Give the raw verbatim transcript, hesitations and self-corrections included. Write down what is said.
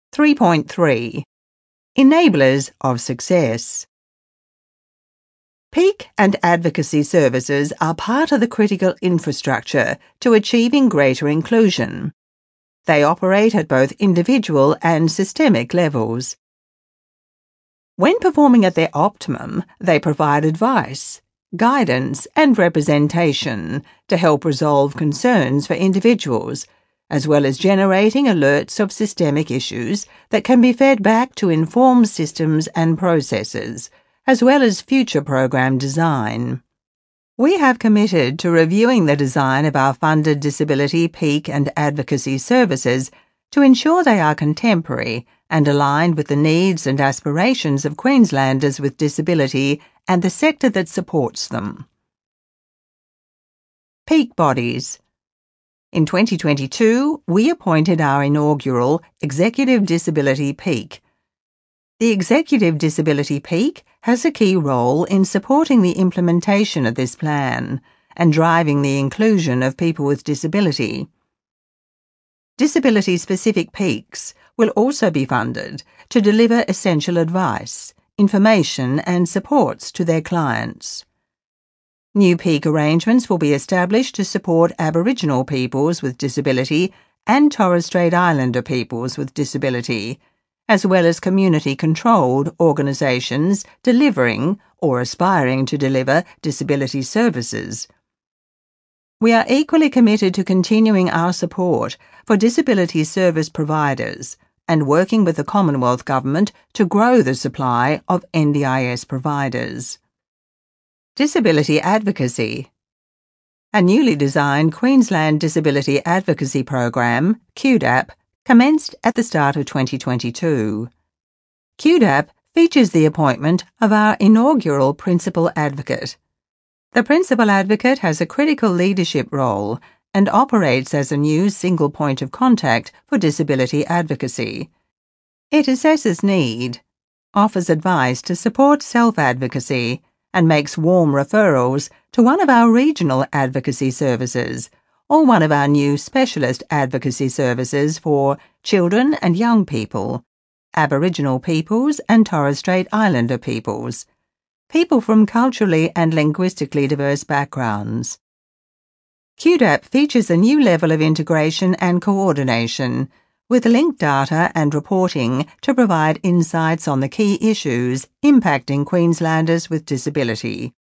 three point three Enablers of Success. Peak and advocacy services are part of the critical infrastructure to achieving greater inclusion. They operate at both individual and systemic levels. When performing at their optimum, they provide advice, guidance, and representation to help resolve concerns for individuals, as well as generating alerts of systemic issues that can be fed back to inform systems and processes, as well as future program design. We have committed to reviewing the design of our funded disability peak and advocacy services to ensure they are contemporary and aligned with the needs and aspirations of Queenslanders with disability and the sector that supports them. Peak bodies. In twenty twenty-two, we appointed our inaugural Executive Disability Peak. The Executive Disability Peak has a key role in supporting the implementation of this plan and driving the inclusion of people with disability. Disability-specific peaks will also be funded to deliver essential advice, information and supports to their clients. New peak arrangements will be established to support Aboriginal peoples with disability and Torres Strait Islander peoples with disability, as well as community-controlled organisations delivering or aspiring to deliver disability services. We are equally committed to continuing our support for disability service providers and working with the Commonwealth Government to grow the supply of N D I S providers. Disability Advocacy. A newly designed Queensland Disability Advocacy Program, Q D A P, commenced at the start of twenty twenty-two. Q D A P features the appointment of our inaugural Principal Advocate. The Principal Advocate has a critical leadership role and operates as a new single point of contact for disability advocacy. It assesses need, offers advice to support self-advocacy, and makes warm referrals to one of our regional advocacy services or one of our new specialist advocacy services for children and young people, Aboriginal peoples and Torres Strait Islander peoples, people from culturally and linguistically diverse backgrounds. Q D A P features a new level of integration and coordination, with linked data and reporting to provide insights on the key issues impacting Queenslanders with disability.